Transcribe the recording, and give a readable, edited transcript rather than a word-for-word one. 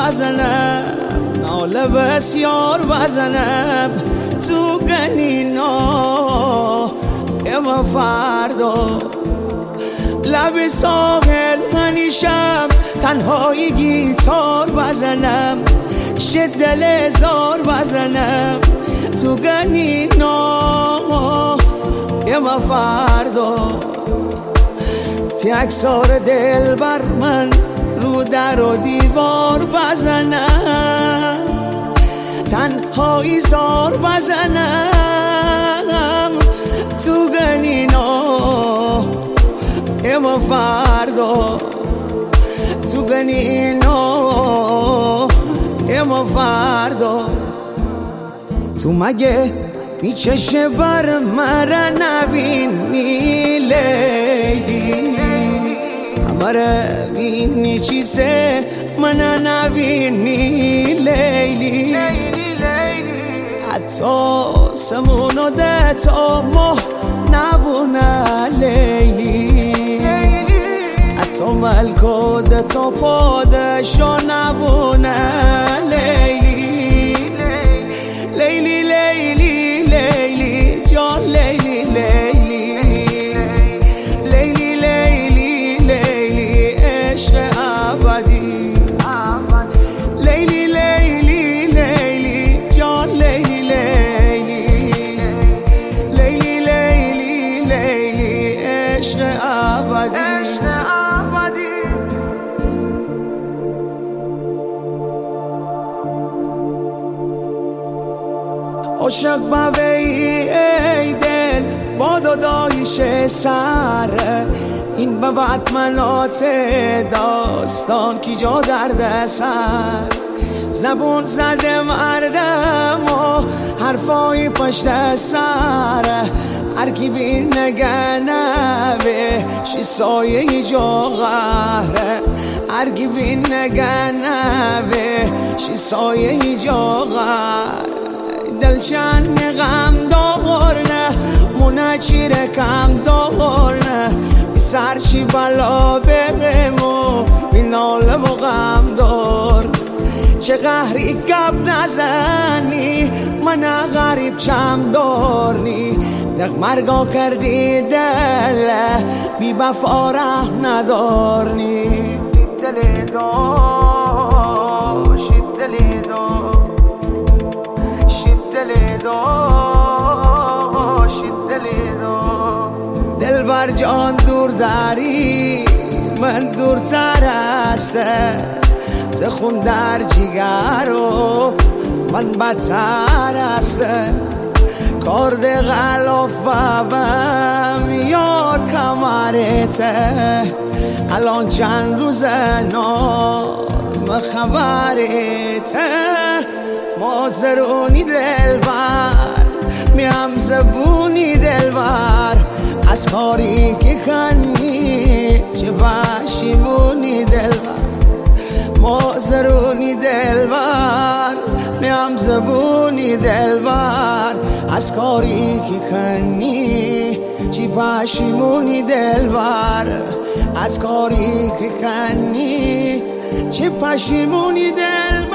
بزنم، ناله بسیار بزنم تو گنینا اما فردا لب ساحل هنیشم تنهایی گیتار بزنم، دل زار بزنم تو گنینا اما فردا تکسار دل بر من رو در و دیوار بزنم، تنهایی زار بزنم تو گنینا اما فردا تو گنینا اما فردا. تو مگه میچشه بر مرا نبینی لیلی، هماره بینی چیزه من نبینی لیلی، حتی سمونو ده تا ماه نبونه لیلی، حتی ملکو ده تا پادشا نبونه لیلی، لیلی لیلی لیلی جان لیلی لیلی، لیلی لیلی لیلی عشق ابدی، لیلی لیلی لیلی جان لیلی لیلی، لیلی لیلی لیلی عشق ابدی. عاشق بوی ای دل با دادایش سر، این به منات داستان کی جا درد سر، زبون زده مردم و حرفای پشت سر، هر کی بین نگنه شی سایه جا غهره، هر کی بین نگنه شی سایه جا غهره، دلشن غم دارنه مونه چیره کم دارنه، بی سرچی بلا برمو بی ناله و غم دار، چه قهری گب نزنی من غریب چم دارنی، دق مرگا کردی دل بی بفا ره ندارنی، دل دار شید دل دار دل بر جان دور داری من دورتر هسته، زخون در جیگر و من بدتر هسته، کارد غلاف بم یار کمرته، الان چند روز نام خبرته، مازرونی دلبر میم زبونی دلبر، از کاری که کنی چه وحشیمونی دلبر، مازرونی دلبر میم زبونی دلبر، از کاری که کنی چه وحشیمونی دلبر، از کاری که کنی چه پشیمونی دلبر.